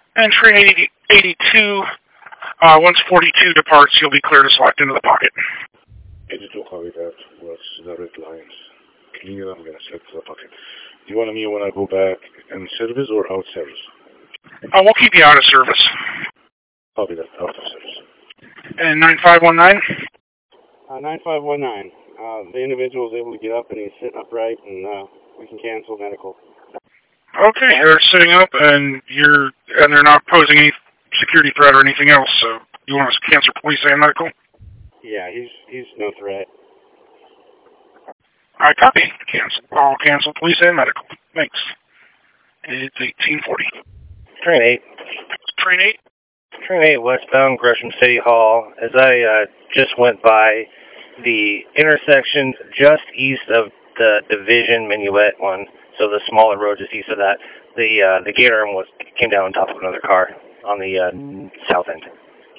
And train 82, once 42 departs, you'll be clear to select into the pocket. 82, copy that. What's the red lines? Clear, I'm going to select the pocket. Do you want me when I go back in service or out service? We'll keep you out of service. Copy that, out of service. And 9519? 9519. The individual is able to get up and he's sitting upright, and we can cancel medical. Okay, they're sitting up and they're not posing any security threat or anything else, so you want us to cancel police and medical? Yeah, he's no threat. I copy. Cancel. I'll cancel police and medical. Thanks. It's 1840. Train 8. Train 8? Train 8 westbound Gresham City Hall. As I just went by the intersection just east of the Division Minuet one, so the smaller road just east of that, the gator came down on top of another car on the south end.